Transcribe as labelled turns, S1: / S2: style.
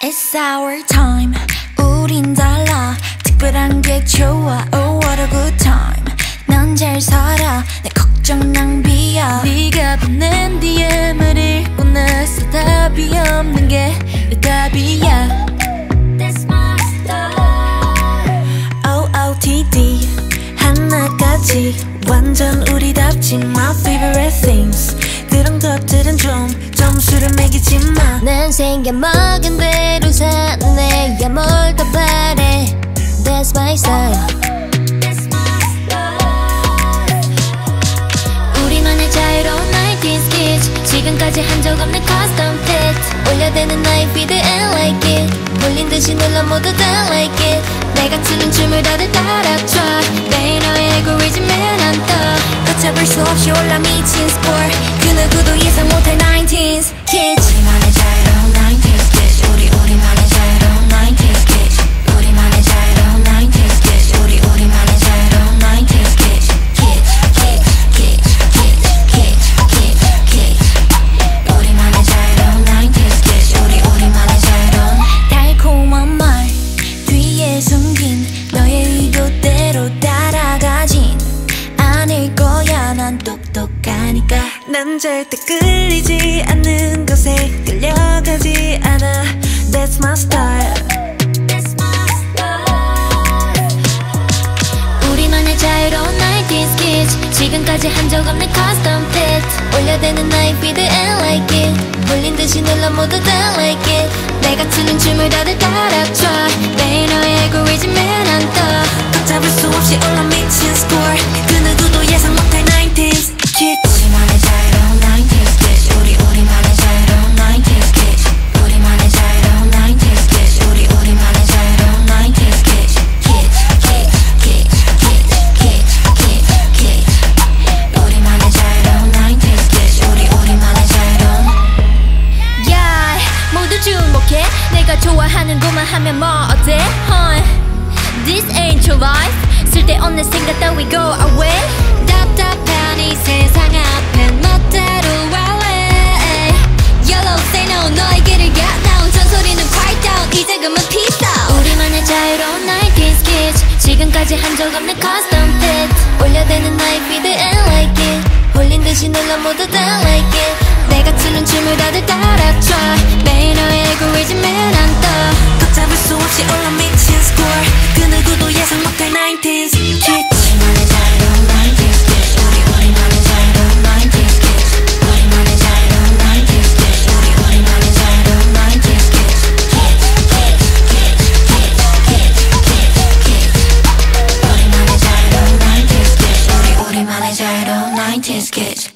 S1: It's our time. 우린 달라. 특별한 게 좋아. Oh what a good time. 넌 잘 살아. 내 걱정 낭비야.
S2: 네가 보낸 DM을 읽고 나서 답이 없는 게 답이야.
S1: That's my style. OOTD 하나까지 완전 우리답지. My favorite things. 그런 것들은 좀 점수를 매기지 마.
S2: 난 생겨먹은 대로 사네. 뭘 더 바래. That's my style. 우리만의 자유로운 90s kids. 지금까지 한 적 없는 custom fit. 올려대는 나의 feed and like it. 몰린 듯이 눌러 모두 다 like it. 내가 추는 춤을 다들 따라춰. 매일 너의 알고리즘에 난 떠.
S1: 걷잡을 수 없이 올라 미친 score. 그 누구도 예상 못할 19s kids. 우리만의 자유로운 90s kids. 우리만의 자유로운 90s kids. 우리만의 자유로운 90s kids. 우리만의 자유로운 90s kids. Kids, kids, kids, kids, kids, kids, kids. 우리만의 자유로운 90s kids. 우리만의 자유로운 달콤한 말 뒤에 숨긴 너의 의도대로 따라가진 않을 거야. 난 똑똑하니까. 난 절대 끌리지 않는 것에 끌려가지 않아. That's my style.
S2: 우리만의 자유로운 90s kids. 지금까지 한 적 없는 custom fit. 올려대는 나의 feed and like it. 몰린 듯이 눌러 모두 다 like it. 내가 추는 춤을 다들 따라춰. 매일 너의 알고리즘에 난 떠.
S1: 걷잡을 수 없이 올라 미친 score. 그 누구도 예상 못할 90s kids. 우리만의 자유로운 90s kids. 우리만의 자유로운 90s kids. 우리만의 자유로운 90s kids. 우리만의 자유로운 90s kids. Kids, kids, kids, kids, kids, kids, kids. 우리만의 자유로운 90s kids. 우리만의 자유로운.
S2: Yeah, 모두 주목해. 내가 좋아하는구만 하면 뭐 어때? This ain't your life. 쓸데없는 생각 따위 go away. 답답한 이 세상 앞엔 멋대로 wallet. Yellow say no. 너의 길을 get down. 전소리는 quiet down. 이제 그만 peace out. 우리만의 자유로운 90s kids. 지금까지 한 적 없는 custom fit. 올려대는 나의 feed and like it. 홀린 듯이 눌러 모두 다 like it. 내가 추는 춤을 다들 따라춰. 매일 너의 알고리즘에 난 떠.
S1: 걷잡을 수 없이 올라 미친 score. 그 누구도 예상 못할 90s kids. 우리만의 자유로운 90s kids. 우리만의 자유로운 90s kids. 우리만의 자유로운 90s kids. 우리만의 자유로운 90s kids. Kids, kids, kids, kids, kids, kids, kids. 우리만의 자유로운 90s kids. 우리만의 자유로운 90s kids.